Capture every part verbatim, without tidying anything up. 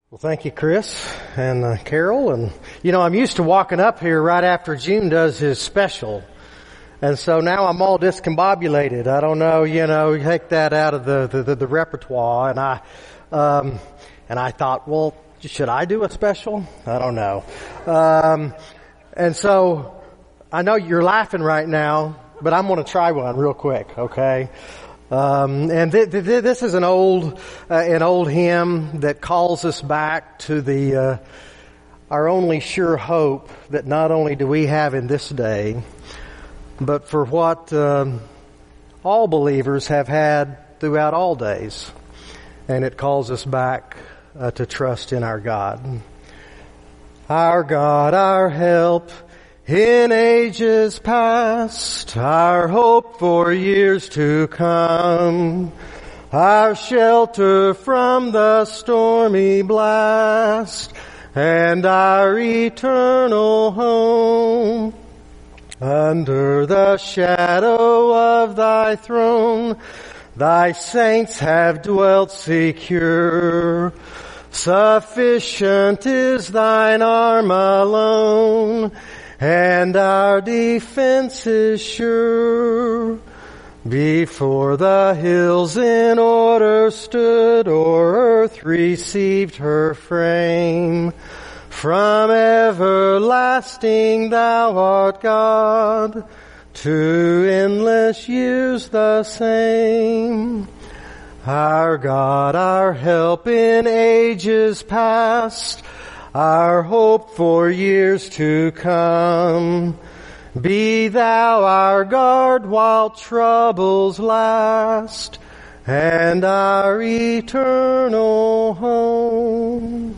Well, thank you, Chris and uh, Carol. And, you know, I'm used to walking up here right after June does his special. And so now I'm all discombobulated. I don't know, you know, take that out of the, the, the, the repertoire. And I, um, and I thought, well, should I do a special? I don't know. Um, and so I know you're laughing right now, but I'm going to try one real quick, okay? Um, and th- th- this is an old, uh, an old hymn that calls us back to the, uh, our only sure hope that not only do we have in this day, but for what, um, all believers have had throughout all days. And it calls us back, uh, to trust in our God. Our God, our help, in ages past, our hope for years to come, our shelter from the stormy blast, and our eternal home. Under the shadow of thy throne, thy saints have dwelt secure. Sufficient is thine arm alone, and our defense is sure. Before the hills in order stood, or earth received her frame, from everlasting thou art God, to endless years the same. Our God, our help in ages past, our hope for years to come. Be thou our guard while troubles last, and our eternal home.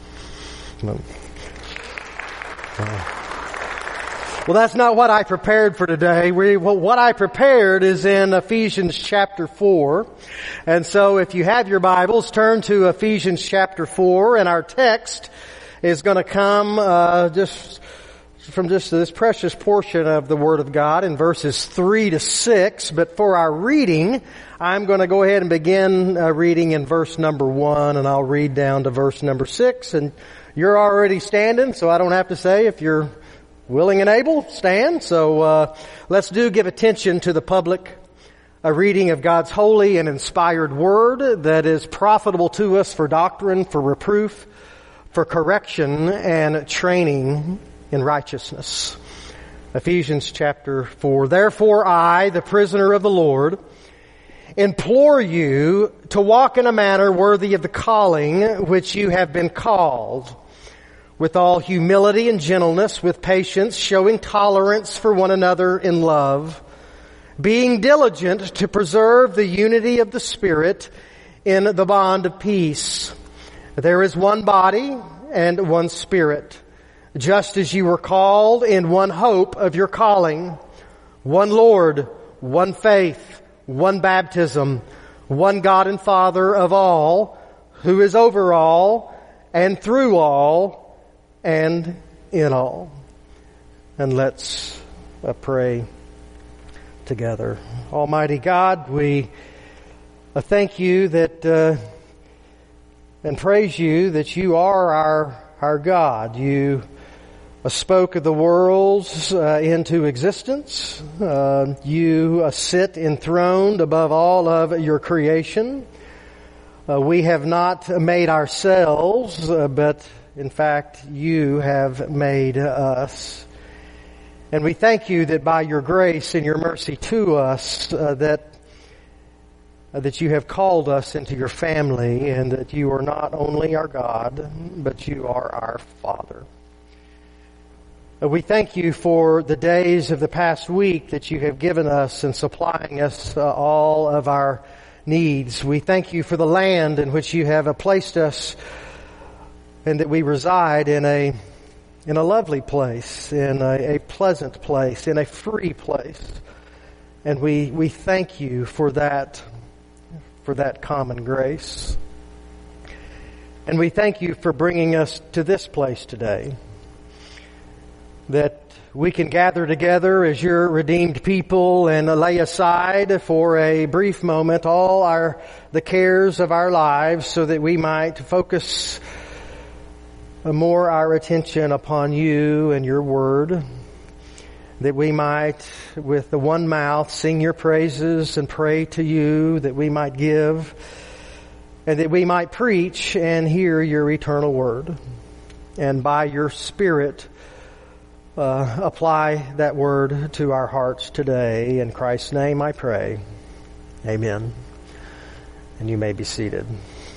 Well, that's not what I prepared for today. We, well, what I prepared is in Ephesians chapter four. And so if you have your Bibles, turn to Ephesians chapter four, and our text is going to come uh just from just this precious portion of the Word of God in verses three to six. But for our reading, I'm going to go ahead and begin uh, reading in verse number one, and I'll read down to verse number six. And you're already standing, so I don't have to say if you're willing and able, stand. So uh let's do give attention to the public a reading of God's holy and inspired Word that is profitable to us for doctrine, for reproof, for correction and training in righteousness. Ephesians chapter four. Therefore I, the prisoner of the Lord, implore you to walk in a manner worthy of the calling which you have been called, with all humility and gentleness, with patience, showing tolerance for one another in love, being diligent to preserve the unity of the Spirit in the bond of peace. There is one body and one Spirit, just as you were called in one hope of your calling, one Lord, one faith, one baptism, one God and Father of all, who is over all and through all and in all. And let's uh, pray together. Almighty God, we uh, thank you that uh, and praise you that you are our our God. You uh, spoke of the worlds uh, into existence. Uh, you uh, sit enthroned above all of your creation. Uh, we have not made ourselves, uh, but in fact, you have made us. And we thank you that by your grace and your mercy to us, uh, that uh, that you have called us into your family, and that you are not only our God, but you are our Father. Uh, we thank you for the days of the past week that you have given us in supplying us uh, all of our needs. We thank you for the land in which you have uh, placed us, and that we reside in a in a lovely place, in a, a pleasant place, in a free place. And we, we thank you for that, for that common grace. And we thank you for bringing us to this place today, that we can gather together as your redeemed people and lay aside for a brief moment all our the cares of our lives, so that we might focus more our attention upon you and your word, that we might, with the one mouth, sing your praises and pray to you, that we might give, and that we might preach and hear your eternal word. And by your Spirit, uh, apply that word to our hearts today. In Christ's name I pray. Amen. And you may be seated.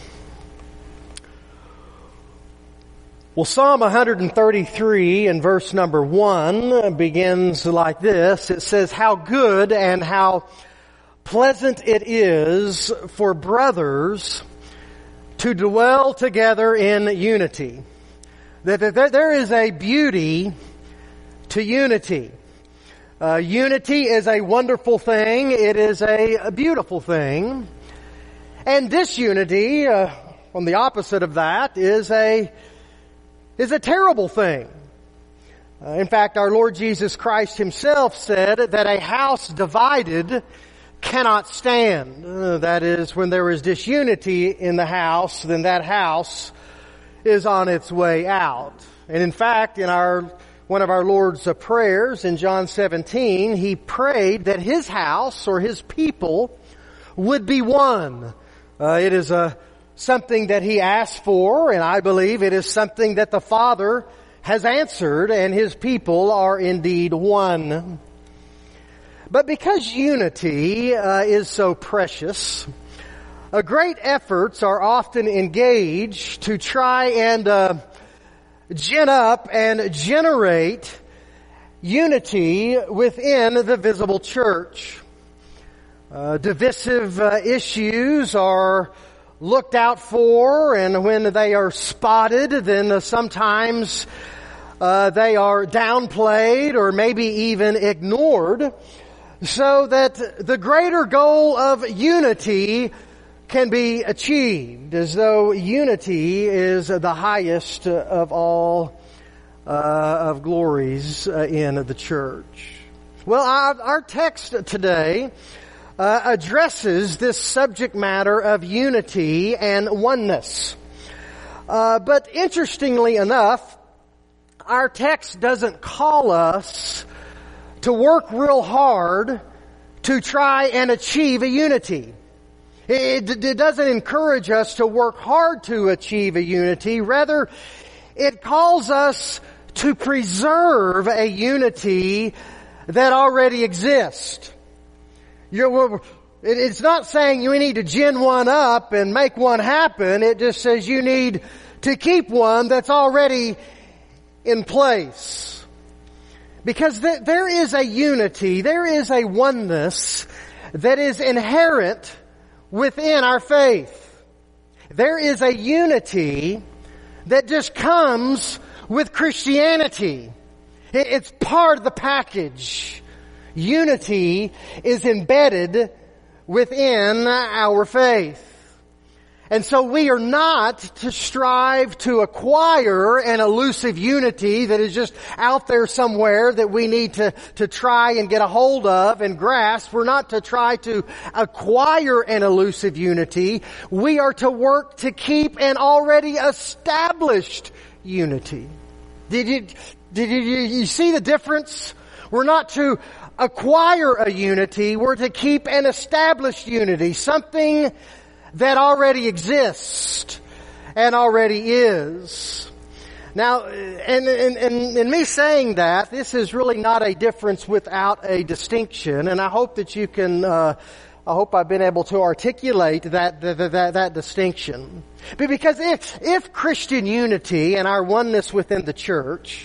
Well, Psalm one thirty-three and verse number one begins like this. It says, "How good and how pleasant it is for brothers to dwell together in unity." That there is a beauty to unity. Uh, unity is a wonderful thing. It is a beautiful thing. And disunity, uh, on the opposite of that, is a is a terrible thing. Uh, in fact, our Lord Jesus Christ Himself said that a house divided cannot stand. Uh, that is, when there is disunity in the house, then that house is on its way out. And in fact, in our one of our Lord's uh, prayers in John seventeen, He prayed that His house or His people would be one. Uh, it is a something that He asked for, and I believe it is something that the Father has answered, and His people are indeed one. But because unity uh, is so precious, uh, great efforts are often engaged to try and uh, gin up and generate unity within the visible church. Uh, divisive uh, issues are looked out for, and when they are spotted, then uh, sometimes uh, they are downplayed or maybe even ignored, so that the greater goal of unity can be achieved, as though unity is the highest of all uh, of glories uh, in the church. Well, our, our text today Uh, addresses this subject matter of unity and oneness. Uh, but interestingly enough, our text doesn't call us to work real hard to try and achieve a unity. It, it doesn't encourage us to work hard to achieve a unity. Rather, it calls us to preserve a unity that already exists. You're, it's not saying you need to gin one up and make one happen. It just says you need to keep one that's already in place. Because th- there is a unity, there is a oneness that is inherent within our faith. There is a unity that just comes with Christianity. It, it's part of the package. Unity is embedded within our faith. And so we are not to strive to acquire an elusive unity that is just out there somewhere that we need to, to try and get a hold of and grasp. We're not to try to acquire an elusive unity. We are to work to keep an already established unity. Did you, did you, you see the difference? We're not to acquire a unity, we're to keep an established unity, something that already exists and already is. Now, and in me saying that, this is really not a difference without a distinction, and I hope that you can, uh, I hope I've been able to articulate that, that, that, that distinction. Because if, if Christian unity and our oneness within the church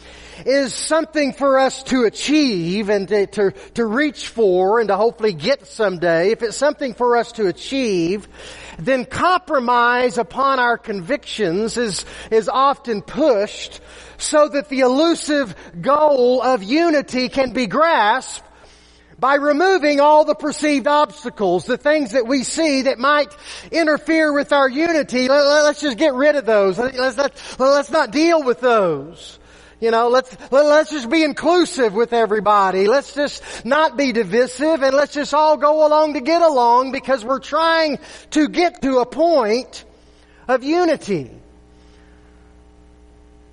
is something for us to achieve and to, to, to reach for and to hopefully get someday, if it's something for us to achieve, then compromise upon our convictions is, is often pushed so that the elusive goal of unity can be grasped by removing all the perceived obstacles, the things that we see that might interfere with our unity. Let's just get rid of those. Let's not, let's not deal with those. You know, let's, let's just be inclusive with everybody. Let's just not be divisive, and let's just all go along to get along, because we're trying to get to a point of unity.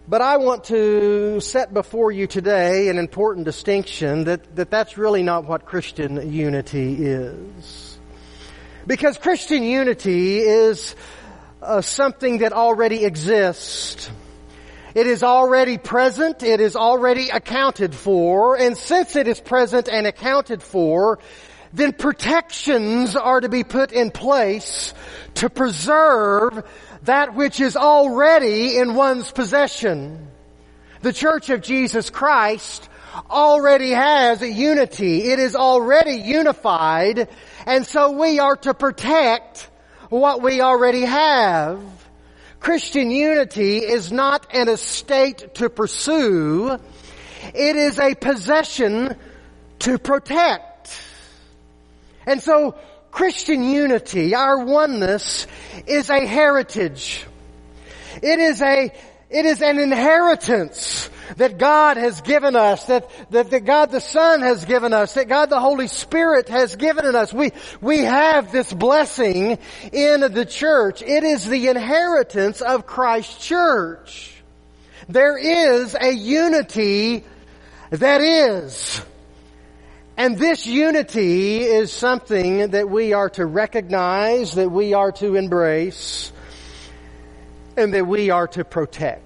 But I want to set before you today an important distinction that, that that's really not what Christian unity is. Because Christian unity is uh, something that already exists. It is already present, it is already accounted for, and since it is present and accounted for, then protections are to be put in place to preserve that which is already in one's possession. The Church of Jesus Christ already has a unity. It is already unified, and so we are to protect what we already have. Christian unity is not an estate to pursue. It is a possession to protect. And so Christian unity, our oneness, is a heritage. It is a, it is an inheritance that God has given us, that, that, that God the Son has given us, that God the Holy Spirit has given us. We, we have this blessing in the church. It is the inheritance of Christ's church. There is a unity that is. And this unity is something that we are to recognize, that we are to embrace, and that we are to protect.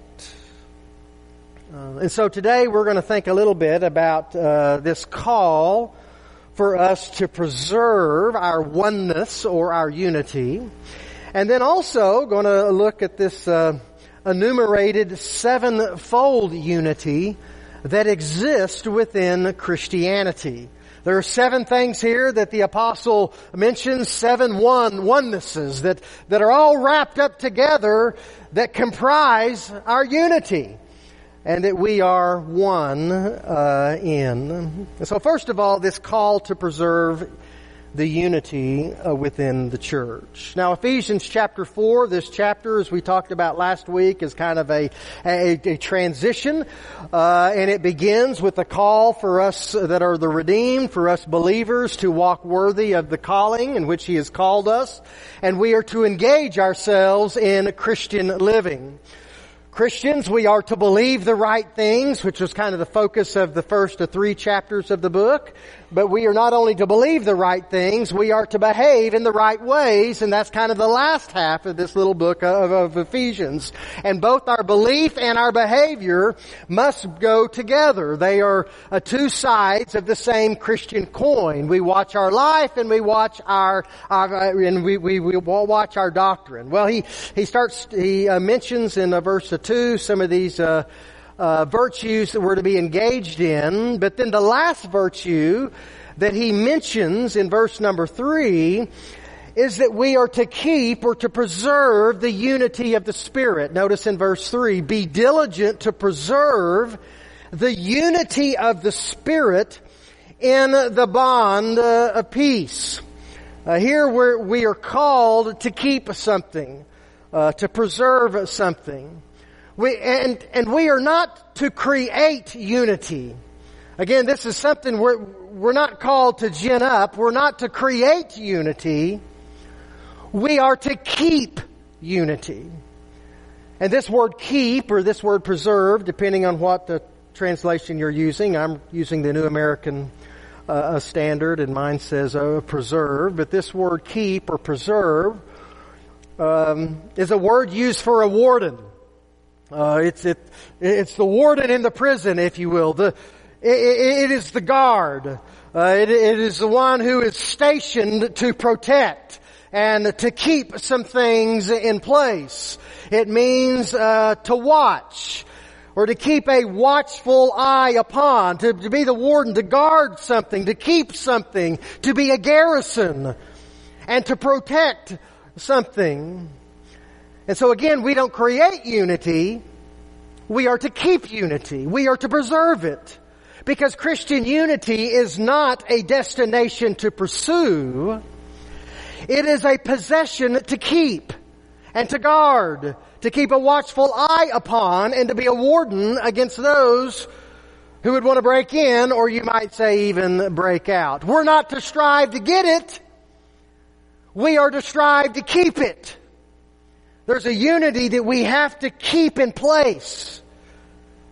Uh, and so today we're going to think a little bit about uh, this call for us to preserve our oneness or our unity. And then also going to look at this uh, enumerated sevenfold unity that exists within Christianity. There are seven things here that the apostle mentions, seven one onenesses that, that are all wrapped up together that comprise our unity, and that we are one uh, in. And so first of all, this call to preserve the unity uh, within the church. Now, Ephesians chapter four, this chapter, as we talked about last week, is kind of a, a, a transition, uh, and it begins with a call for us that are the redeemed, for us believers to walk worthy of the calling in which He has called us, and we are to engage ourselves in Christian living. Christians, we are to believe the right things, which was kind of the focus of the first three chapters of the book. But we are not only to believe the right things, we are to behave in the right ways, and that's kind of the last half of this little book of, of Ephesians. And both our belief and our behavior must go together. They are uh, two sides of the same Christian coin. We watch our life and we watch our, our and we, we, we watch our doctrine. Well, he, he starts, he uh, mentions in uh, verse two some of these uh, uh, virtues that we're to be engaged in, but then the last virtue that he mentions in verse number three is that we are to keep or to preserve the unity of the Spirit. Notice in verse three, be diligent to preserve the unity of the Spirit in the bond uh, of peace. Uh, here we're, we are called to keep something, uh, to preserve something. We, and, and we are not to create unity. Again, this is something we're, we're not called to gin up. We're not to create unity. We are to keep unity. And this word keep, or this word preserve, depending on what the translation you're using. I'm using the New American uh, Standard, and mine says uh, preserve. But this word keep or preserve um, is a word used for a warden. Uh, it's it, it's the warden in the prison, if you will. The it, it is the guard. Uh, it, it is the one who is stationed to protect and to keep some things in place. It means uh, to watch, or to keep a watchful eye upon, to, to be the warden, to guard something, to keep something, to be a garrison, and to protect something. And so again, we don't create unity. We are to keep unity. We are to preserve it. Because Christian unity is not a destination to pursue. It is a possession to keep and to guard, to keep a watchful eye upon, and to be a warden against those who would want to break in, or you might say even break out. We're not to strive to get it. We are to strive to keep it. There's a unity that we have to keep in place.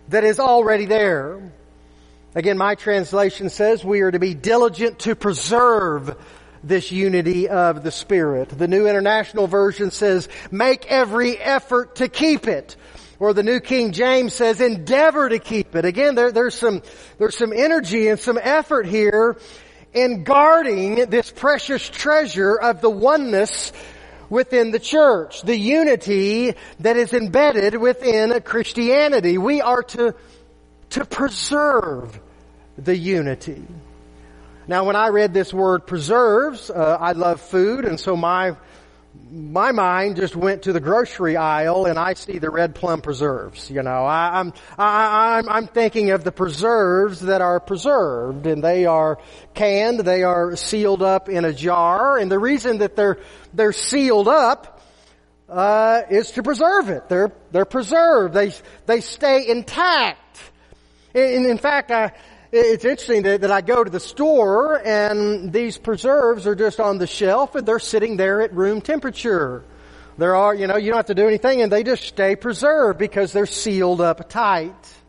that is already there. Again, my translation says we are to be diligent to preserve this unity of the Spirit. The New International Version says, make every effort to keep it. Or the New King James says, endeavor to keep it. Again, there, there's some, there's some energy and some effort here in guarding this precious treasure of the oneness within the church, the unity that is embedded within Christianity. We are to, to preserve the unity. Now, when I read this word preserves, uh, I love food, and so my my mind just went to the grocery aisle, and I see the red plum preserves. You know, I, I'm I, I'm I'm thinking of the preserves that are preserved, and they are canned, they are sealed up in a jar, and the reason that they're they're sealed up uh, is to preserve it. They're they're preserved. They they stay intact. In, in fact, I. It's interesting that, that I go to the store and these preserves are just on the shelf and they're sitting there at room temperature. There are, you know, you don't have to do anything and they just stay preserved because they're sealed up tight.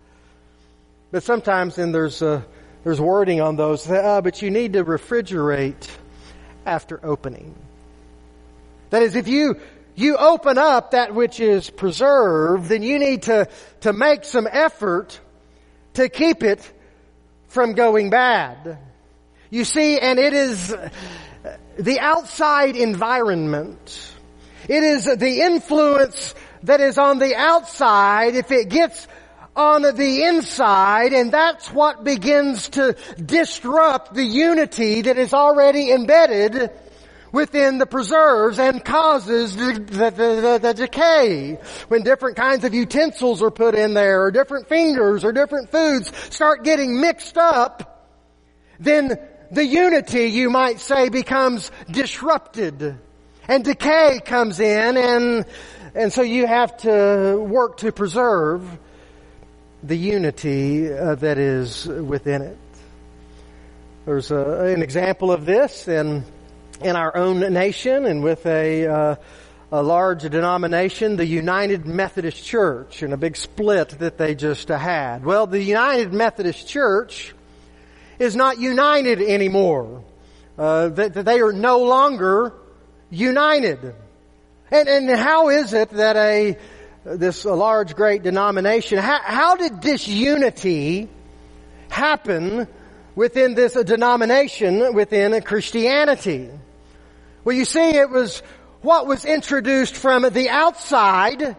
But sometimes then there's uh, there's wording on those, uh, but you need to refrigerate after opening. That is, if you you open up that which is preserved, then you need to to make some effort to keep it from going bad. You see, and it is the outside environment. It is the influence that is on the outside if it gets on the inside, and that's what begins to disrupt the unity that is already embedded within the preserves and causes the, the, the, the decay. When different kinds of utensils are put in there, or different fingers or different foods start getting mixed up, then the unity, you might say, becomes disrupted. And decay comes in, and, and so you have to work to preserve the unity uh, that is within it. There's a, an example of this in in our own nation and with a, uh, a large denomination, the United Methodist Church, and a big split that they just uh, had. Well, the United Methodist Church is not united anymore. Uh, that, that they are no longer united. And, and how is it that a this a large, great denomination, how, how did disunity happen within this denomination, within Christianity? Well, you see, it was what was introduced from the outside,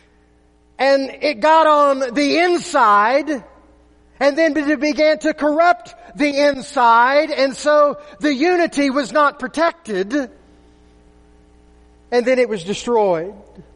and it got on the inside, and then it began to corrupt the inside, and so the unity was not protected, and then it was destroyed.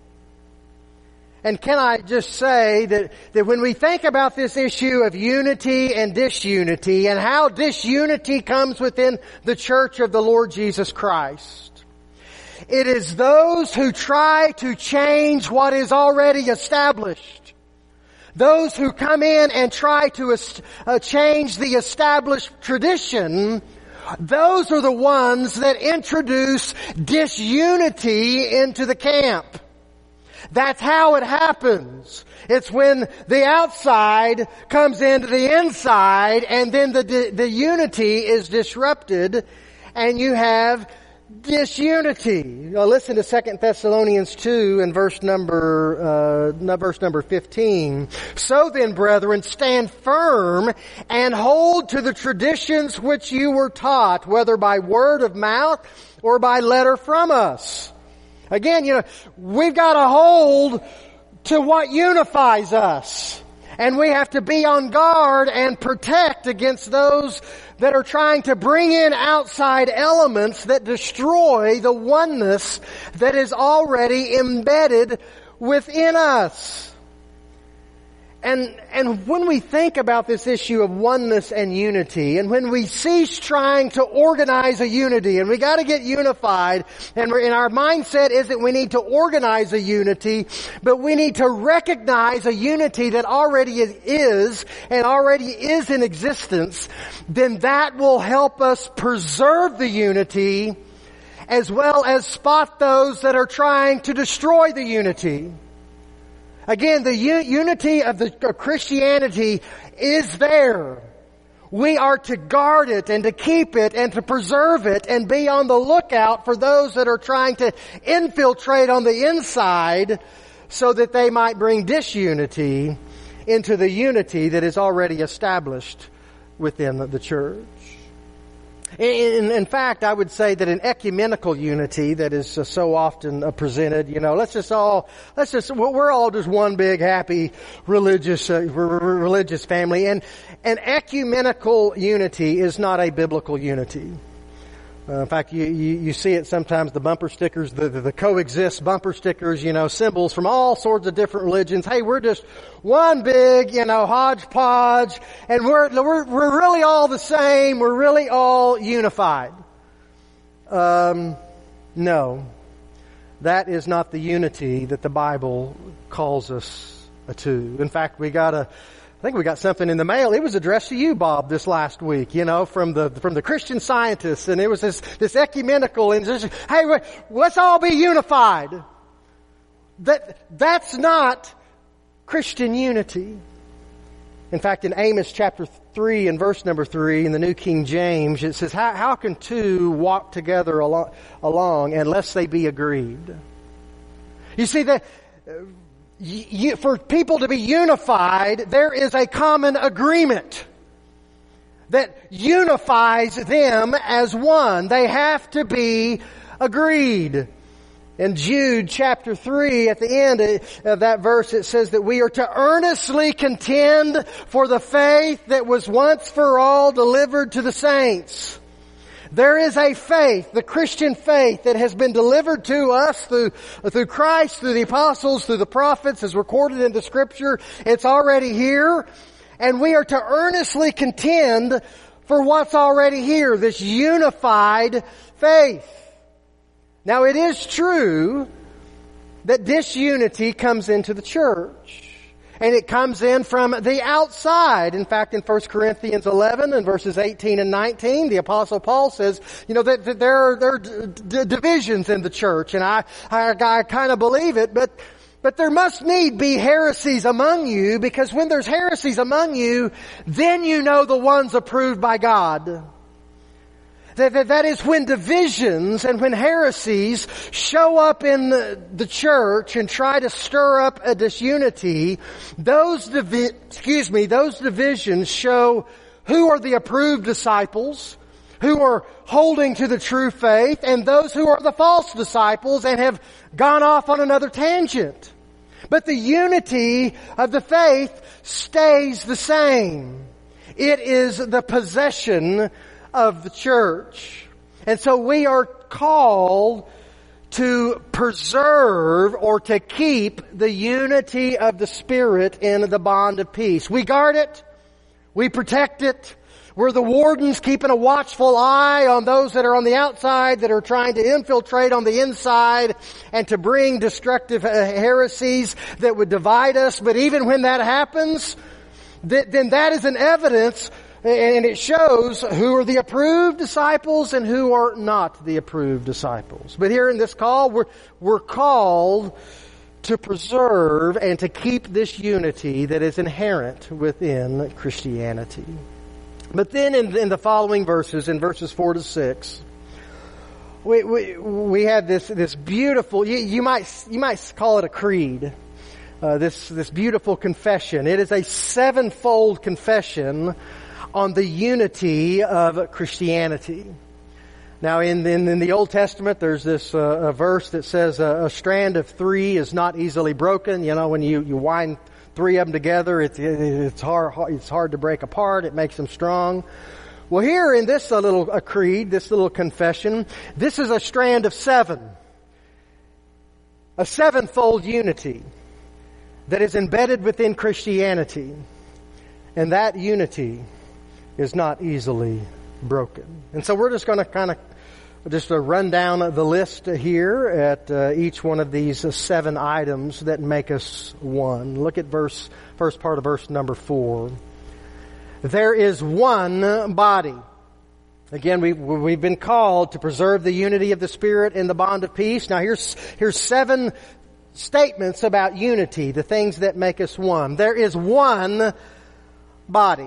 And can I just say that, that when we think about this issue of unity and disunity and how disunity comes within the church of the Lord Jesus Christ, it is those who try to change what is already established. Those who come in and try to uh, change the established tradition, those are the ones that introduce disunity into the camp. That's how it happens. It's when the outside comes into the inside, and then the the unity is disrupted, and you have disunity. Now listen to Second Thessalonians two and verse number uh, verse number fifteen. So then, brethren, stand firm and hold to the traditions which you were taught, whether by word of mouth or by letter from us. Again, you know, we've got to hold to what unifies us. And we have to be on guard and protect against those that are trying to bring in outside elements that destroy the oneness that is already embedded within us. And, and when we think about this issue of oneness and unity, and when we cease trying to organize a unity, and we got to get unified, and, we're, and our mindset isn't we need to organize a unity, but we need to recognize a unity that already is and already is in existence, then that will help us preserve the unity as well as spot those that are trying to destroy the unity. Again, the u- unity of the of Christianity is there. We are to guard it and to keep it and to preserve it and be on the lookout for those that are trying to infiltrate on the inside so that they might bring disunity into the unity that is already established within the church. In, in fact, I would say that an ecumenical unity that is uh, so often uh, presented, you know, let's just all, let's just, we're all just one big happy religious, uh, religious family. And an ecumenical unity is not a biblical unity. Uh, in fact, you, you, you see it sometimes, the bumper stickers, the, the, the coexist bumper stickers, you know, symbols from all sorts of different religions. Hey, we're just one big, you know, hodgepodge, and we're, we're, we're really all the same. We're really all unified. Um, no. That is not the unity that the Bible calls us to. In fact, we got a, I think we got something in the mail. It was addressed to you, Bob, this last week, you know, from the, from the Christian Scientists. And it was this, this ecumenical, and just, hey, let's all be unified. That, that's not Christian unity. In fact, in Amos chapter three and verse number three in the New King James, it says, how, how can two walk together along, along unless they be agreed? You see that, You, for people to be unified, there is a common agreement that unifies them as one. They have to be agreed. In Jude chapter three, at the end of that verse, it says that we are to earnestly contend for the faith that was once for all delivered to the saints. There is a faith, the Christian faith, that has been delivered to us through, through Christ, through the apostles, through the prophets, as recorded in the Scripture. It's already here. And we are to earnestly contend for what's already here, this unified faith. Now, it is true that disunity comes into the church. And it comes in from the outside. In fact, in First Corinthians eleven and verses eighteen and nineteen, the Apostle Paul says, you know, that, that there are, there are d- d- divisions in the church. And I, I, I kind of believe it, but, but there must need be heresies among you, because when there's heresies among you, then you know the ones approved by God. That, that, that is when divisions and when heresies show up in the, the church and try to stir up a disunity, those divi- excuse me, those divisions show who are the approved disciples, who are holding to the true faith, and those who are the false disciples and have gone off on another tangent. But the unity of the faith stays the same. It is the possession of the church. And so we are called to preserve or to keep the unity of the Spirit in the bond of peace. We guard it. We protect it. We're the wardens keeping a watchful eye on those that are on the outside, that are trying to infiltrate on the inside and to bring destructive heresies that would divide us. But even when that happens, then that is an evidence, and it shows who are the approved disciples and who are not the approved disciples. But here in this call, we're, we're called to preserve and to keep this unity that is inherent within Christianity. But then in, in the following verses, in verses four to six, we, we, we have this, this beautiful, you, you might, you might call it a creed. Uh, this, this beautiful confession. It is a sevenfold confession on the unity of Christianity. Now, in, in, in the Old Testament, there's this uh, a verse that says uh, a strand of three is not easily broken. You know, when you, you wind three of them together, it's, it's hard, it's hard to break apart. It makes them strong. Well, here in this uh, little uh, creed, this little confession, this is a strand of seven. A sevenfold unity that is embedded within Christianity. And that unity is not easily broken. And so we're just going to kind of just uh, run down the list here at uh, each one of these uh, seven items that make us one. Look at verse, first part of verse number four. There is one body. Again, we, we've been called to preserve the unity of the Spirit in the bond of peace. Now here's, here's seven statements about unity, the things that make us one. There is one body.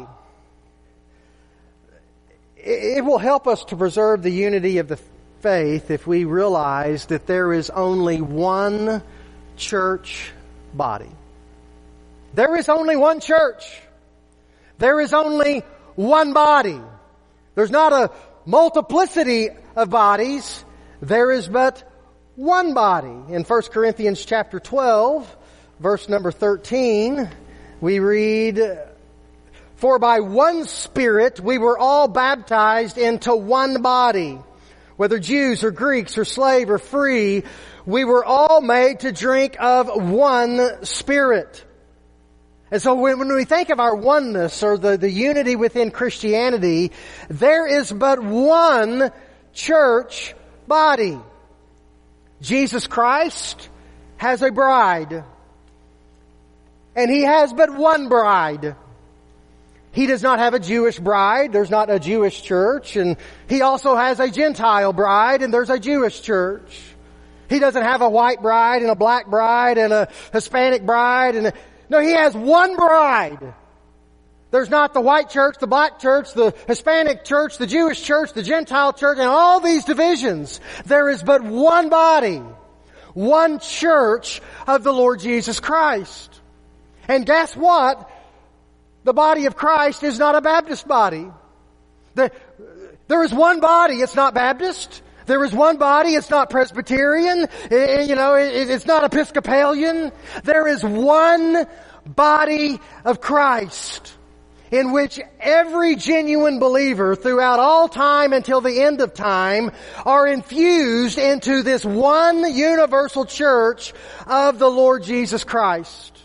It will help us to preserve the unity of the faith if we realize that there is only one church body. There is only one church. There is only one body. There's not a multiplicity of bodies. There is but one body. In First Corinthians chapter twelve, verse number thirteen, we read, "For by one Spirit we were all baptized into one body. Whether Jews or Greeks or slave or free, we were all made to drink of one Spirit." And so when, when we think of our oneness or the, the unity within Christianity, there is but one church body. Jesus Christ has a bride. And He has but one bride. He does not have a Jewish bride. There's not a Jewish church. And He also has a Gentile bride, and there's a Jewish church. He doesn't have a white bride and a black bride and a Hispanic bride. And a, no, He has one bride. There's not the white church, the black church, the Hispanic church, the Jewish church, the Gentile church, and all these divisions. There is but one body, one church of the Lord Jesus Christ. And guess what? The body of Christ is not a Baptist body. The, there is one body, it's not Baptist. There is one body, it's not Presbyterian. It, you know, it, it's not Episcopalian. There is one body of Christ in which every genuine believer throughout all time until the end of time are infused into this one universal church of the Lord Jesus Christ.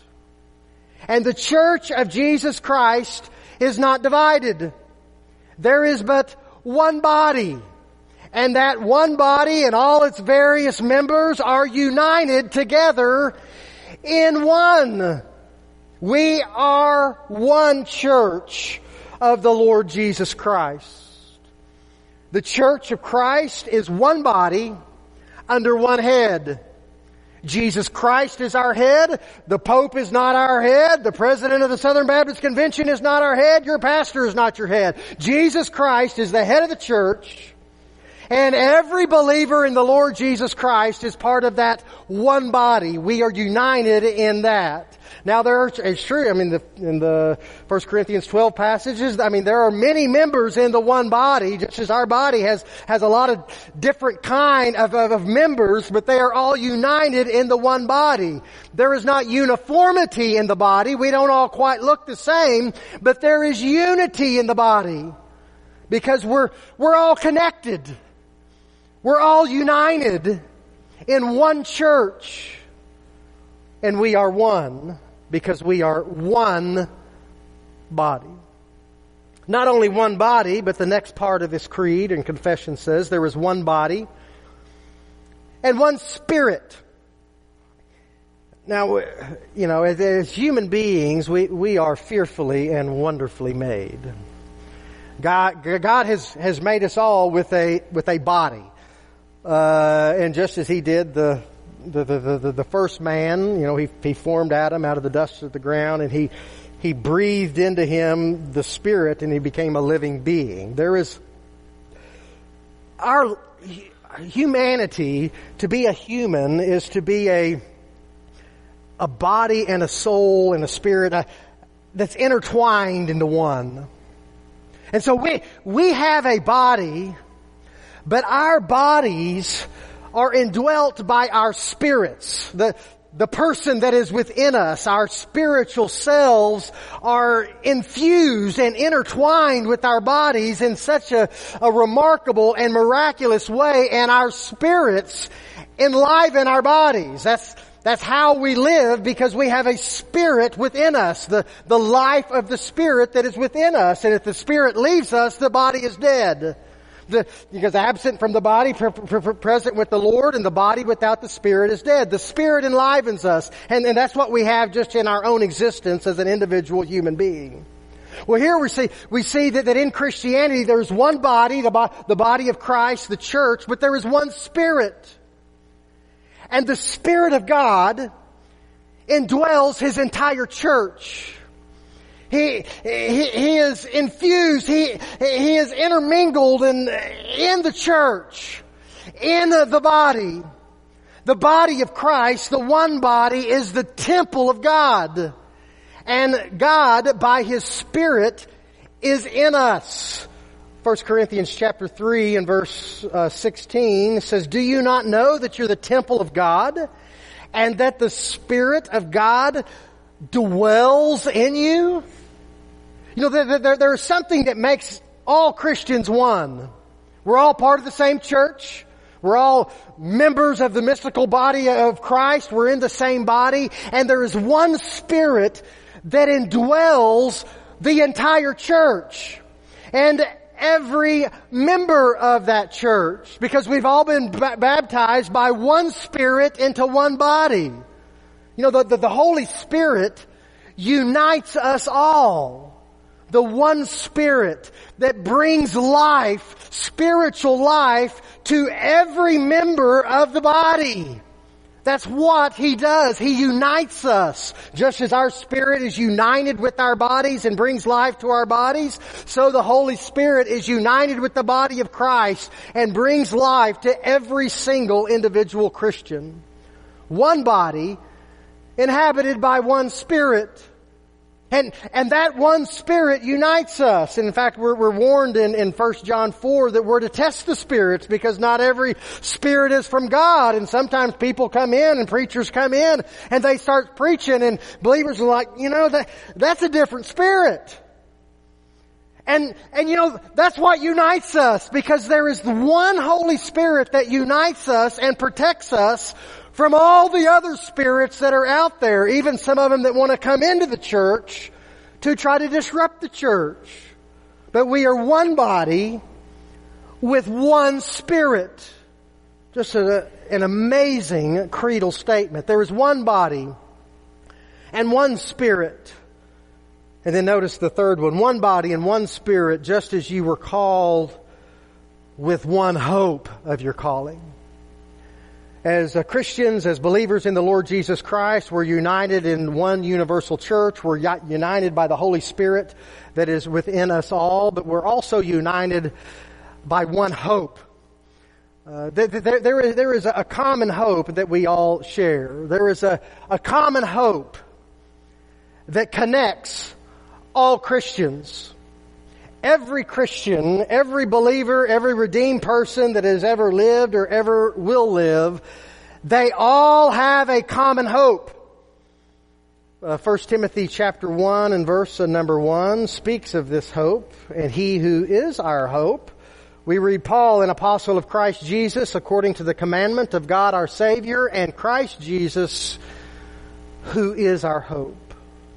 And the church of Jesus Christ is not divided. There is but one body. And that one body and all its various members are united together in one. We are one church of the Lord Jesus Christ. The church of Christ is one body under one head. Jesus Christ is our head. The Pope is not our head. The President of the Southern Baptist Convention is not our head. Your pastor is not your head. Jesus Christ is the head of the church. And every believer in the Lord Jesus Christ is part of that one body. We are united in that. Now there are, it's true, I mean, the, in the First Corinthians twelve passages, I mean, there are many members in the one body, just as our body has, has a lot of different kind of, of, of members, but they are all united in the one body. There is not uniformity in the body. We don't all quite look the same, but there is unity in the body. Because we're, we're all connected. We're all united in one church. And we are one because we are one body. Not only one body, but the next part of this creed and confession says there is one body and one Spirit. Now, you know, as, as human beings, we, we are fearfully and wonderfully made. God, God has, has made us all with a, with a body. Uh, and just as He did the, the, the, the, the first man, you know, he, he formed Adam out of the dust of the ground, and he, he breathed into him the Spirit, and he became a living being. There is, our humanity, to be a human is to be a, a body and a soul and a spirit uh, that's intertwined into one. And so we, we have a body, but our bodies are indwelt by our spirits. The, the person that is within us, our spiritual selves, are infused and intertwined with our bodies in such a, a remarkable and miraculous way, and our spirits enliven our bodies. That's, that's how we live, because we have a spirit within us, the, the life of the Spirit that is within us. And if the Spirit leaves us, the body is dead. The, because absent from the body, pre- pre- present with the Lord, and the body without the Spirit is dead. The Spirit enlivens us, and, and that's what we have just in our own existence as an individual human being. Well, here we see we see that, that in Christianity there is one body, the, bo- the body of Christ, the church, but there is one Spirit. And the Spirit of God indwells His entire church. He, he, he is infused, he, he is intermingled in, in the church, in the body. The body of Christ, the one body, is the temple of God. And God, by His Spirit, is in us. First Corinthians chapter three and verse uh, sixteen says, "Do you not know that you're the temple of God, and that the Spirit of God dwells in you?" You know, there, there, there's something that makes all Christians one. We're all part of the same church. We're all members of the mystical body of Christ. We're in the same body. And there is one Spirit that indwells the entire church. And every member of that church, because we've all been b- baptized by one Spirit into one body. You know, the, the, the Holy Spirit unites us all. The one Spirit that brings life, spiritual life, to every member of the body. That's what He does. He unites us. Just as our spirit is united with our bodies and brings life to our bodies, so the Holy Spirit is united with the body of Christ and brings life to every single individual Christian. One body, inhabited by one Spirit. And, and that one Spirit unites us. And in fact, we're, we're warned in, in First John four that we're to test the spirits, because not every spirit is from God. And sometimes people come in and preachers come in and they start preaching and believers are like, you know, that, that's a different spirit. And, and you know, that's what unites us, because there is one Holy Spirit that unites us and protects us from all the other spirits that are out there, even some of them that want to come into the church to try to disrupt the church. But we are one body with one Spirit. Just a, an amazing creedal statement. There is one body and one Spirit. And then notice the third one. One body and one Spirit, just as you were called with one hope of your calling. As uh, Christians, as believers in the Lord Jesus Christ, we're united in one universal church. We're united by the Holy Spirit that is within us all, but we're also united by one hope. Uh, there, there, there, is, there is a common hope that we all share. There is a, a common hope that connects all Christians. Every Christian, every believer, every redeemed person that has ever lived or ever will live, they all have a common hope. Uh, First Timothy chapter one and verse number one speaks of this hope, and He who is our hope. We read, Paul, an apostle of Christ Jesus, according to the commandment of God our Savior, and Christ Jesus, who is our hope.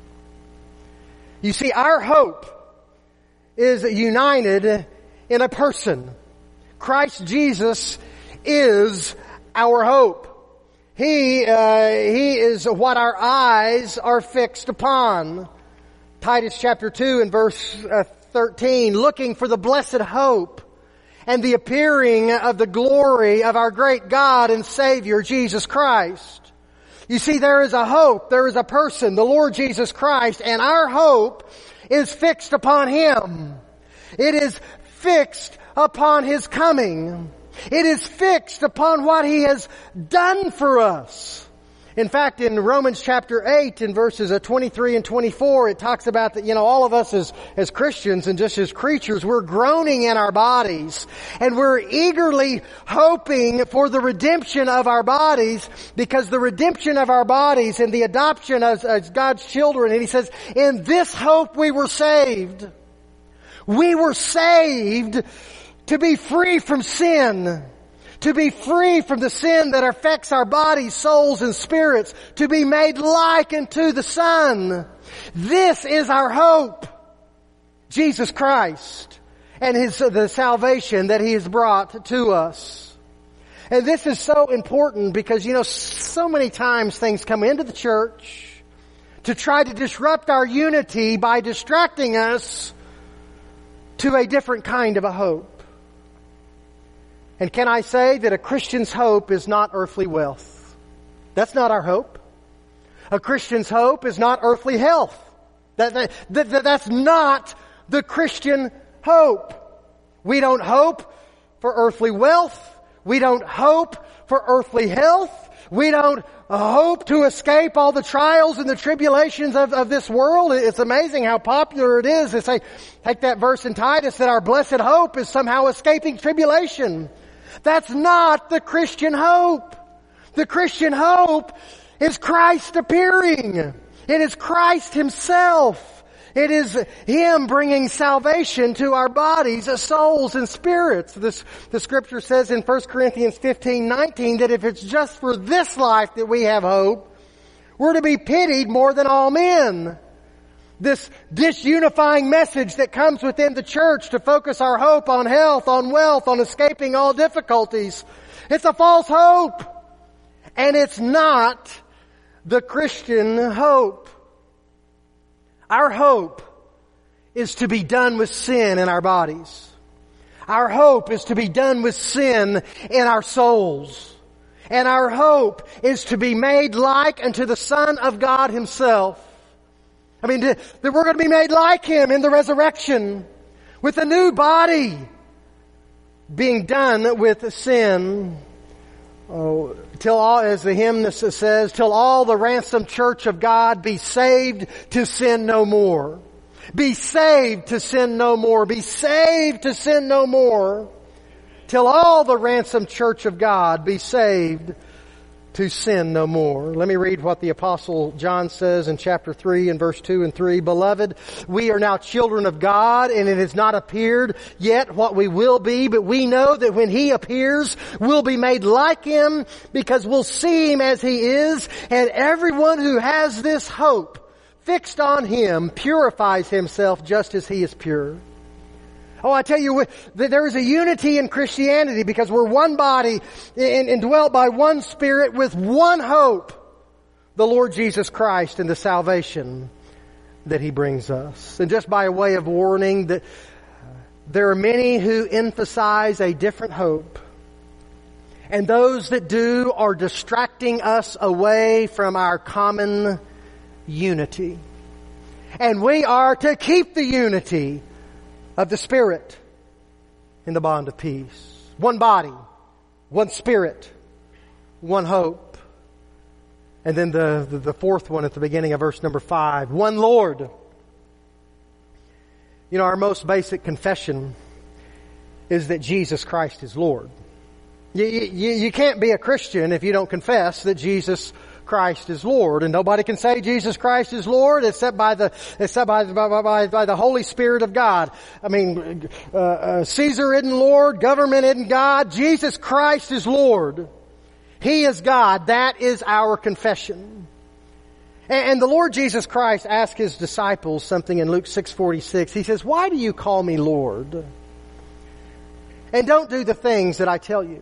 You see, our hope is united in a person. Christ Jesus is our hope. He, uh, He is what our eyes are fixed upon. Titus chapter two and verse uh, thirteen, looking for the blessed hope and the appearing of the glory of our great God and Savior, Jesus Christ. You see, there is a hope, there is a person, the Lord Jesus Christ, and our hope is fixed upon Him. It is fixed upon His coming. It is fixed upon what He has done for us. In fact, in Romans chapter eight, in verses twenty-three and twenty-four, it talks about that, you know, all of us as, as Christians and just as creatures, we're groaning in our bodies. And we're eagerly hoping for the redemption of our bodies, because the redemption of our bodies and the adoption as, as God's children, and He says, in this hope we were saved. We were saved to be free from sin. To be free from the sin that affects our bodies, souls, and spirits. To be made like unto the Son. This is our hope. Jesus Christ. And His, the salvation that He has brought to us. And this is so important because, you know, so many times things come into the church to try to disrupt our unity by distracting us to a different kind of a hope. And can I say that a Christian's hope is not earthly wealth? That's not our hope. A Christian's hope is not earthly health. That, that, that, that's not the Christian hope. We don't hope for earthly wealth. We don't hope for earthly health. We don't hope to escape all the trials and the tribulations of, of this world. It's amazing how popular it is to say, take that verse in Titus that our blessed hope is somehow escaping tribulation. That's not the Christian hope. The Christian hope is Christ appearing. It is Christ Himself. It is Him bringing salvation to our bodies, souls, and spirits. This, the Scripture says in First Corinthians fifteen nineteen that if it's just for this life that we have hope, we're to be pitied more than all men. This disunifying message that comes within the church to focus our hope on health, on wealth, on escaping all difficulties, it's a false hope. And it's not the Christian hope. Our hope is to be done with sin in our bodies. Our hope is to be done with sin in our souls. And our hope is to be made like unto the Son of God Himself. I mean, that we're going to be made like Him in the resurrection with a new body being done with sin. Oh, till all, as the hymn says, till all the ransomed church of God be saved to sin no more. Be saved to sin no more. Be saved to sin no more. Till all the ransomed church of God be saved to sin no more. Let me read what the Apostle John says in chapter three and verse two and three. Beloved, we are now children of God, and it has not appeared yet what we will be, but we know that when He appears, we'll be made like Him because we'll see Him as He is, and everyone who has this hope fixed on Him purifies himself just as He is pure. Oh, I tell you, there is a unity in Christianity because we're one body and dwelt by one Spirit with one hope, the Lord Jesus Christ and the salvation that He brings us. And just by a way of warning, that there are many who emphasize a different hope. And those that do are distracting us away from our common unity. And we are to keep the unity of the Spirit in the bond of peace. One body, one Spirit, one hope. And then the, the, the fourth one at the beginning of verse number five, one Lord. You know, our most basic confession is that Jesus Christ is Lord. You, you, you can't be a Christian if you don't confess that Jesus Christ is Lord. And nobody can say Jesus Christ is Lord except by the, except by, by, by, by the Holy Spirit of God. I mean, uh, uh, Caesar isn't Lord, government isn't God, Jesus Christ is Lord. He is God. That is our confession. And, and the Lord Jesus Christ asked His disciples something in Luke six forty-six. He says, why do you call me Lord? And don't do the things that I tell you.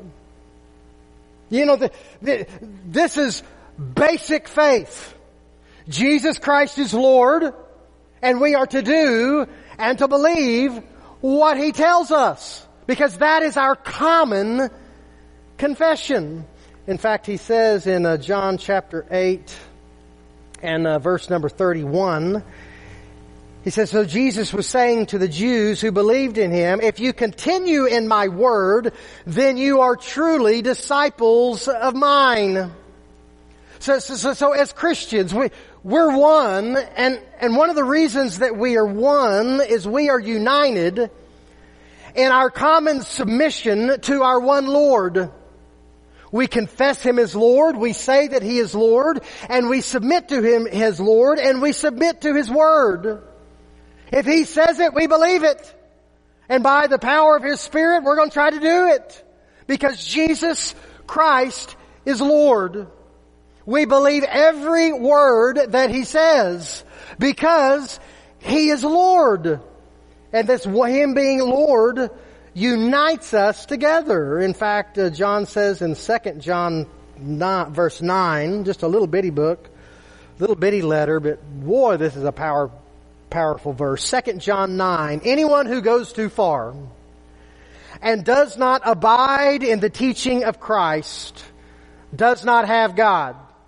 You know, the, the, this is basic faith. Jesus Christ is Lord, and we are to do and to believe what He tells us, because that is our common confession. In fact, He says in uh, John chapter eight and uh, verse number thirty-one, He says, so Jesus was saying to the Jews who believed in Him, if you continue in my word, then you are truly disciples of mine. So, so, so as Christians, we, we're one, and, and one of the reasons that we are one is we are united in our common submission to our one Lord. We confess Him as Lord, we say that He is Lord, and we submit to Him as Lord, and we submit to His Word. If He says it, we believe it. And by the power of His Spirit, we're going to try to do it. Because Jesus Christ is Lord. We believe every word that He says because He is Lord. And this Him being Lord unites us together. In fact, uh, John says in Second John nine, verse nine, just a little bitty book, little bitty letter, but boy, this is a power, powerful verse. Second John nine, anyone who goes too far and does not abide in the teaching of Christ does not have God.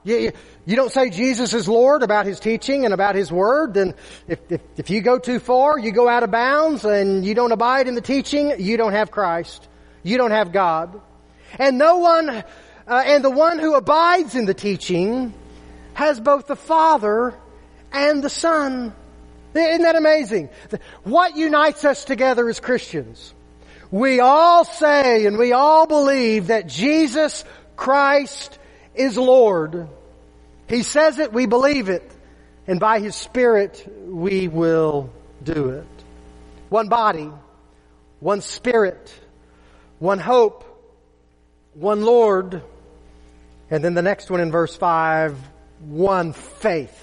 You, you don't say Jesus is Lord about His teaching and about His Word, then if, if, if you go too far, you go out of bounds and you don't abide in the teaching, you don't have Christ. You don't have God. And no one, uh, and the one who abides in the teaching has both the Father and the Son. Isn't that amazing? What unites us together as Christians? We all say and we all believe that Jesus Christ is Lord. He says it, we believe it, and by His Spirit we will do it. One body, one Spirit, one hope, one Lord, and then the next one in verse five, one faith.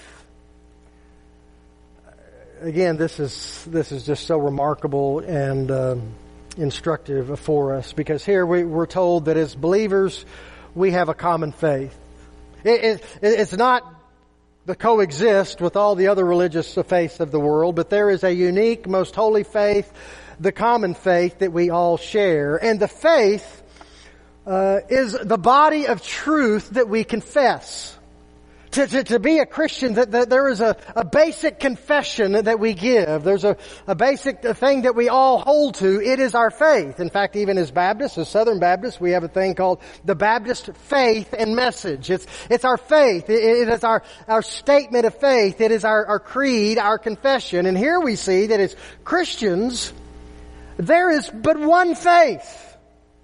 Again, this is this is just so remarkable and um, instructive for us, because here we, we're told that as believers we have a common faith. It, it, it's not the coexist with all the other religious faiths of the world, but there is a unique, most holy faith, the common faith that we all share. And the faith uh, is the body of truth that we confess. To, to, to be a Christian, that, that there is a, a basic confession that we give. There's a, a basic thing that we all hold to. It is our faith. In fact, even as Baptists, as Southern Baptists, we have a thing called the Baptist faith and message. It's, it's our faith. It, it is our, our statement of faith. It is our, our creed, our confession. And here we see that as Christians, there is but one faith.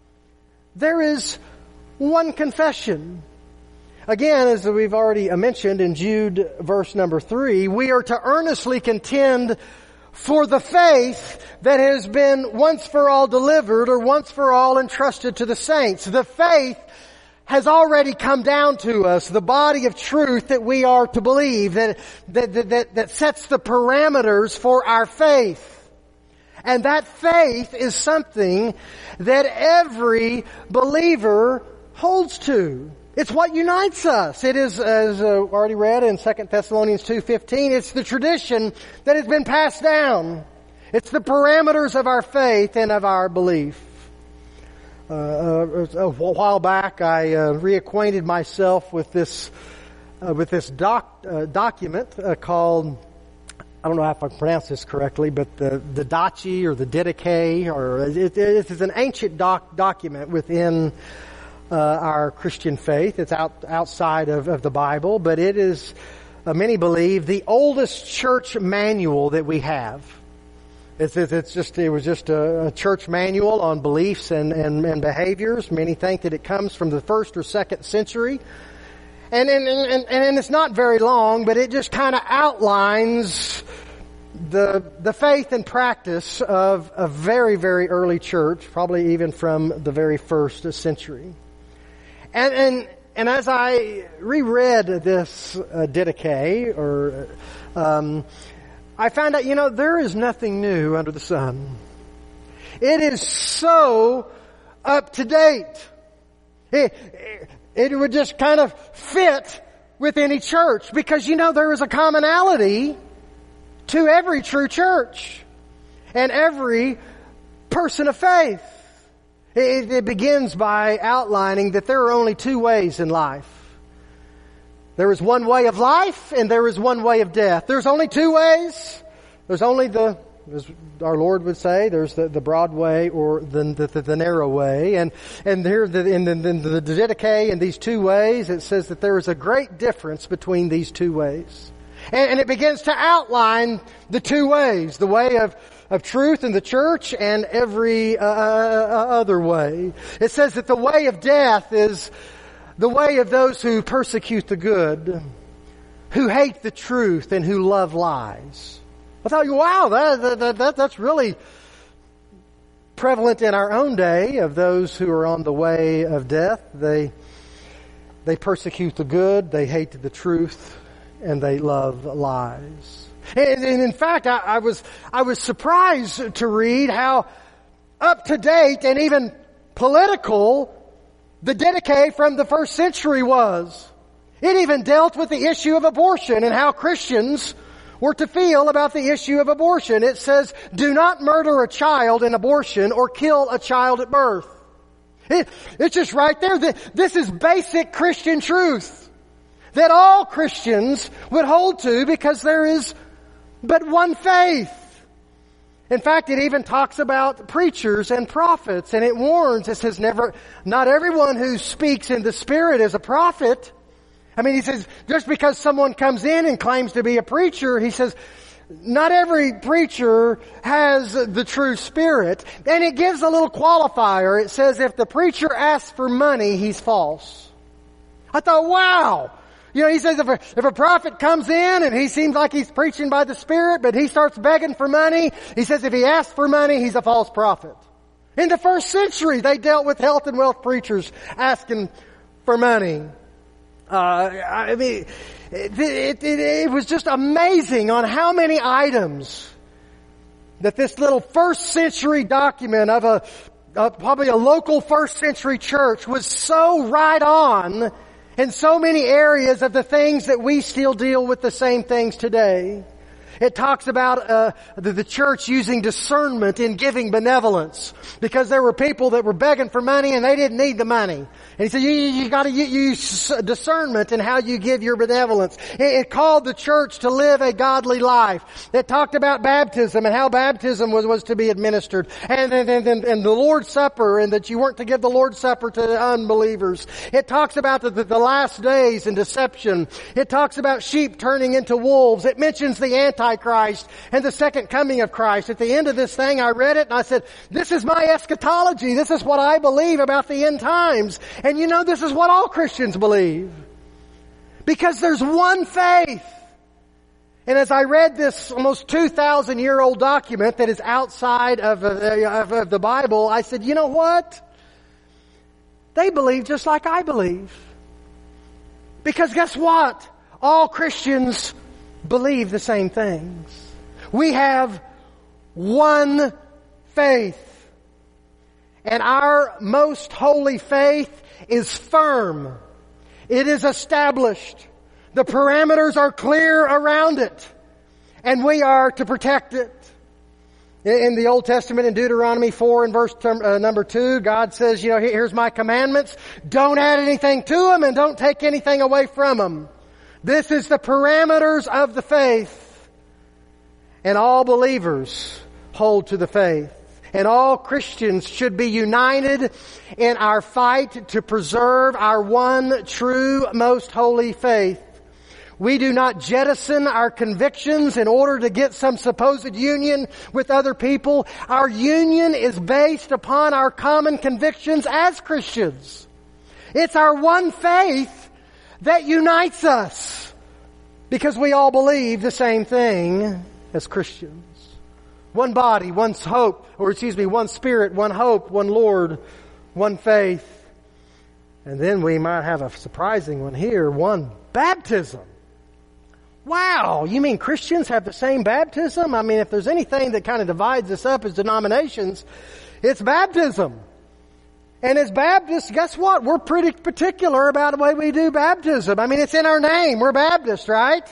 There is one confession. Again, as we've already mentioned in Jude verse number three, we are to earnestly contend for the faith that has been once for all delivered or once for all entrusted to the saints. The faith has already come down to us, the body of truth that we are to believe, that, that, that, that sets the parameters for our faith. And that faith is something that every believer holds to. It's what unites us. It is, as uh, already read in Second Thessalonians two fifteen, it's the tradition that has been passed down. It's the parameters of our faith and of our belief. Uh, uh, a while back, I uh, reacquainted myself with this uh, with this doc, uh, document uh, called, I don't know if I pronounce this correctly, but the the Didache or the Didache, or it, it is an ancient doc, document within Uh, our Christian faith. It's out, outside of, of the Bible, but it is, uh, many believe, the oldest church manual that we have. It's, it's just, it was just a, a church manual on beliefs and, and, and behaviors. Many think that it comes from the first or second century. And, and, and, and it's not very long, but it just kind of outlines the, the faith and practice of a very, very early church, probably even from the very first century. And, and, and as I reread this uh, Didache, or, um, I found out, you know, there is nothing new under the sun. It is so up to date. It, it would just kind of fit with any church, because, you know, there is a commonality to every true church and every person of faith. It, it begins by outlining that there are only two ways in life. There is one way of life and there is one way of death. There's only two ways. There's only the, as our Lord would say, there's the, the broad way or the, the, the narrow way. And, and here the, in the, in the Didache, in these two ways, it says that there is a great difference between these two ways. And, and it begins to outline the two ways, the way of of truth in the church and every uh, other way. It says that the way of death is the way of those who persecute the good, who hate the truth, and who love lies. I thought, wow, that, that, that, that's really prevalent in our own day, of those who are on the way of death. They, they persecute the good, they hate the truth, and they love lies. And, and in fact, I, I was I was surprised to read how up to date and even political the Didache from the first century was. It even dealt with the issue of abortion and how Christians were to feel about the issue of abortion. It says, "Do not murder a child in abortion or kill a child at birth." It, it's just right there. This is basic Christian truth. that all Christians would hold to, because there is but one faith. In fact, it even talks about preachers and prophets, and it warns, it says, never, not everyone who speaks in the Spirit is a prophet. I mean, he says, just because someone comes in and claims to be a preacher, he says, not every preacher has the true Spirit. And it gives a little qualifier. It says, if the preacher asks for money, he's false. I thought, wow! You know, he says if a, if a prophet comes in and he seems like he's preaching by the Spirit, but he starts begging for money, he says if he asks for money, he's a false prophet. In the first century, they dealt with health and wealth preachers asking for money. Uh, I mean, it, it, it, it was just amazing on how many items that this little first century document of a, of probably a local first century church was so right on in so many areas of the things that we still deal with the same things today. It talks about uh, the, the church using discernment in giving benevolence, because there were people that were begging for money and they didn't need the money. And he said, you, you got to use discernment in how you give your benevolence. It, it called the church to live a godly life. It talked about baptism and how baptism was, was to be administered, and, and, and, and the Lord's Supper, and that you weren't to give the Lord's Supper to the unbelievers. It talks about the, the, the last days and deception. It talks about sheep turning into wolves. It mentions the anti Christ and the second coming of Christ. At the end of this thing, I read it and I said, this is my eschatology. This is what I believe about the end times. And you know, this is what all Christians believe. Because there's one faith. And as I read this almost two thousand year old document that is outside of, of, of the Bible, I said, you know what? They believe just like I believe. Because guess what? All Christians believe the same things. We have one faith. And our most holy faith is firm. It is established. The parameters are clear around it. And we are to protect it. In the Old Testament, in Deuteronomy four and verse uh, number two, God says, you know, here's my commandments. Don't add anything to them and don't take anything away from them. This is the parameters of the faith. And all believers hold to the faith. And all Christians should be united in our fight to preserve our one true, most holy faith. We do not jettison our convictions in order to get some supposed union with other people. Our union is based upon our common convictions as Christians. It's our one faith that unites us, because we all believe the same thing as Christians. One body, one hope, or excuse me, one Spirit, one hope, one Lord, one faith. And then we might have a surprising one here, one baptism. Wow, you mean Christians have the same baptism? I mean, if there's anything that kind of divides us up as denominations, it's baptism. And as Baptists, guess what? We're pretty particular about the way we do baptism. I mean, it's in our name. We're Baptists, right?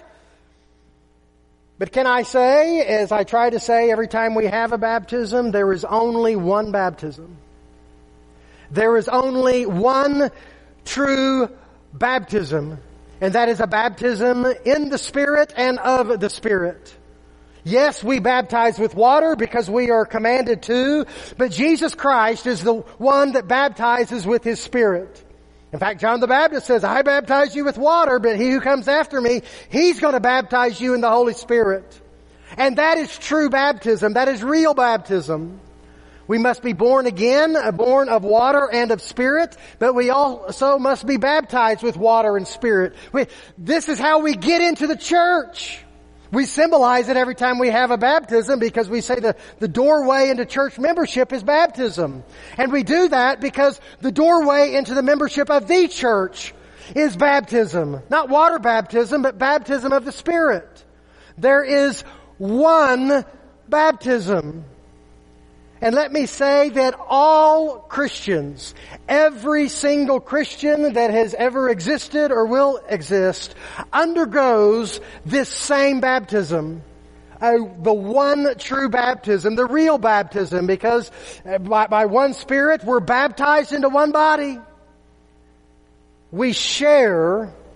But can I say, as I try to say every time we have a baptism, there is only one baptism. There is only one true baptism, and that is a baptism in the Spirit and of the Spirit. Yes, we baptize with water because we are commanded to, but Jesus Christ is the one that baptizes with His Spirit. In fact, John the Baptist says, I baptize you with water, but he who comes after me, he's going to baptize you in the Holy Spirit. And that is true baptism. That is real baptism. We must be born again, born of water and of Spirit, but we also must be baptized with water and Spirit. We, this is how we get into the church. We symbolize it every time we have a baptism because we say the, the doorway into church membership is baptism. And we do that because the doorway into the membership of the church is baptism. Not water baptism, but baptism of the Spirit. There is one baptism. And let me say that all Christians, every single Christian that has ever existed or will exist, undergoes this same baptism. Uh, the one true baptism, the real baptism, because by, by one Spirit we're baptized into one body. We share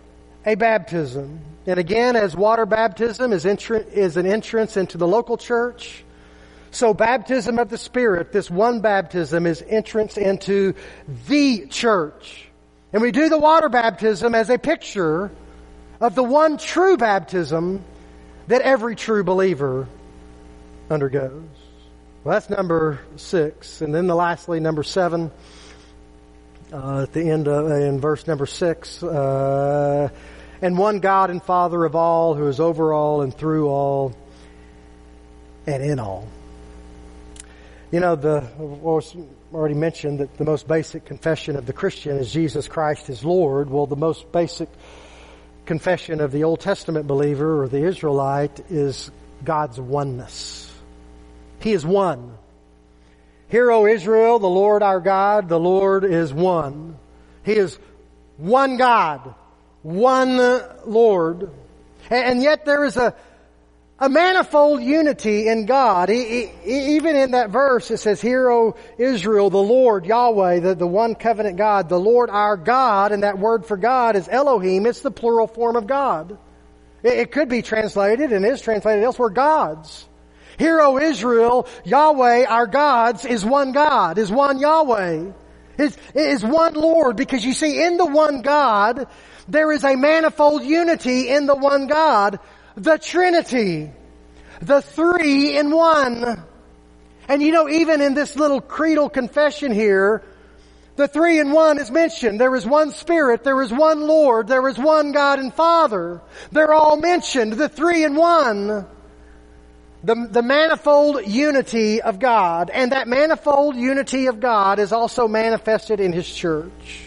a baptism. And again, as water baptism is, entr- is an entrance into the local church, so baptism of the Spirit, this one baptism, is entrance into the church. And we do the water baptism as a picture of the one true baptism that every true believer undergoes. Well, that's number six. And then the lastly, number seven, uh, at the end of, in verse number six, uh, and one God and Father of all, who is over all and through all and in all. You know, the, well, already mentioned that the most basic confession of the Christian is Jesus Christ is Lord. Well, the most basic confession of the Old Testament believer or the Israelite is God's oneness. He is one. Hear, O Israel, the Lord our God, the Lord is one. He is one God, one Lord. And yet there is a A manifold unity in God. Even in that verse it says, Hear, O Israel, the Lord, Yahweh, the, the one covenant God, the Lord our God, and that word for God is Elohim. It's the plural form of God. It, it could be translated and is translated elsewhere, gods. Hear, O Israel, Yahweh, our gods, is one God, is one Yahweh, is, is one Lord, because you see, in the one God, there is a manifold unity in the one God. The Trinity. The three in one. And you know, even in this little creedal confession here, the three in one is mentioned. There is one Spirit, there is one Lord, there is one God and Father. They're all mentioned, the three in one. The, the manifold unity of God. And that manifold unity of God is also manifested in His church.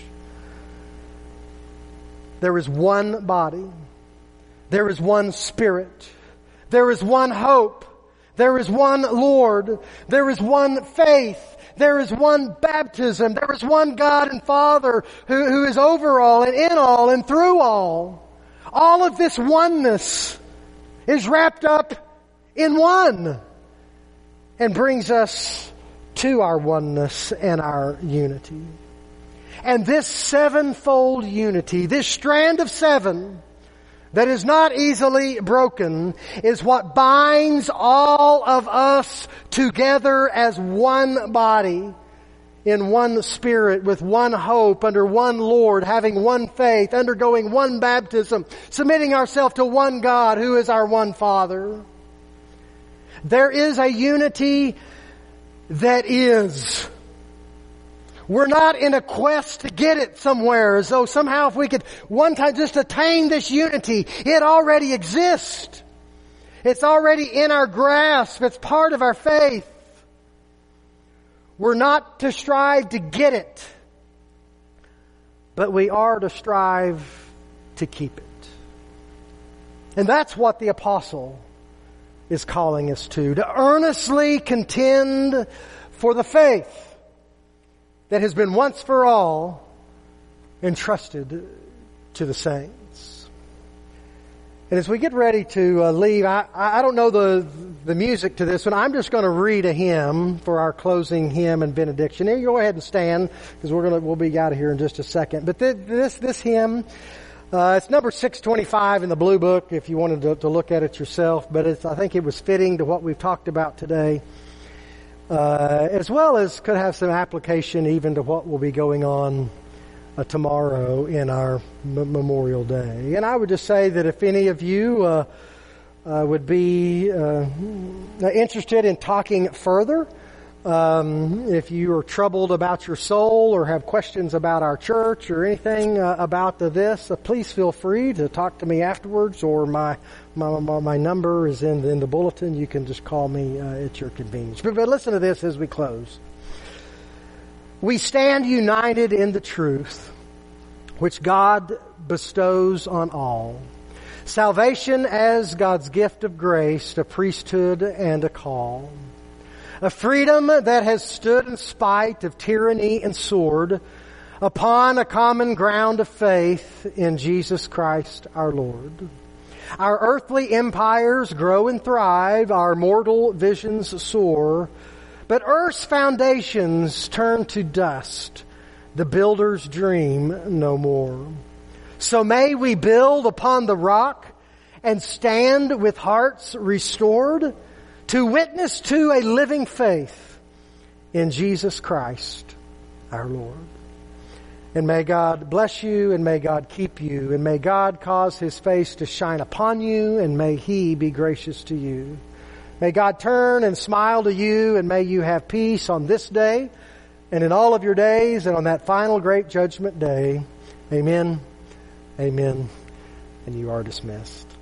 There is one body. There is one Spirit. There is one hope. There is one Lord. There is one faith. There is one baptism. There is one God and Father who, who is over all and in all and through all. All of this oneness is wrapped up in one and brings us to our oneness and our unity. And this sevenfold unity, this strand of seven, that is not easily broken, is what binds all of us together as one body, in one Spirit, with one hope, under one Lord, having one faith, undergoing one baptism, submitting ourselves to one God who is our one Father. There is a unity that is. We're not in a quest to get it somewhere, as though somehow if we could one time just attain this unity. It already exists. It's already in our grasp. It's part of our faith. We're not to strive to get it, but we are to strive to keep it. And that's what the apostle is calling us to, to earnestly contend for the faith that has been once for all entrusted to the saints. And as we get ready to uh, leave, I, I don't know the the music to this one. I'm just going to read a hymn for our closing hymn and benediction. Here, you go ahead and stand, because we're going to we'll be out of here in just a second. But th- this this hymn, uh, it's number six twenty-five in the Blue Book. If you wanted to, to look at it yourself, but it's, I think it was fitting to what we've talked about today. Uh, as well as could have some application even to what will be going on uh, tomorrow in our M- Memorial Day. And I would just say that if any of you uh, uh, would be uh, interested in talking further, um, if you are troubled about your soul or have questions about our church or anything uh, about the, this, uh, please feel free to talk to me afterwards, or my My, my, my number is in the, in the bulletin. You can just call me uh, at your convenience. But, but listen to this as we close. We stand united in the truth which God bestows on all. Salvation as God's gift of grace, a priesthood and a call. A freedom that has stood in spite of tyranny and sword, upon a common ground of faith in Jesus Christ our Lord. Our earthly empires grow and thrive, our mortal visions soar, but earth's foundations turn to dust, the builder's dream no more. So may we build upon the rock and stand with hearts restored to witness to a living faith in Jesus Christ, our Lord. And may God bless you, and may God keep you, and may God cause His face to shine upon you, and may He be gracious to you. May God turn and smile to you, and may you have peace on this day and in all of your days and on that final great judgment day. Amen. Amen. And you are dismissed.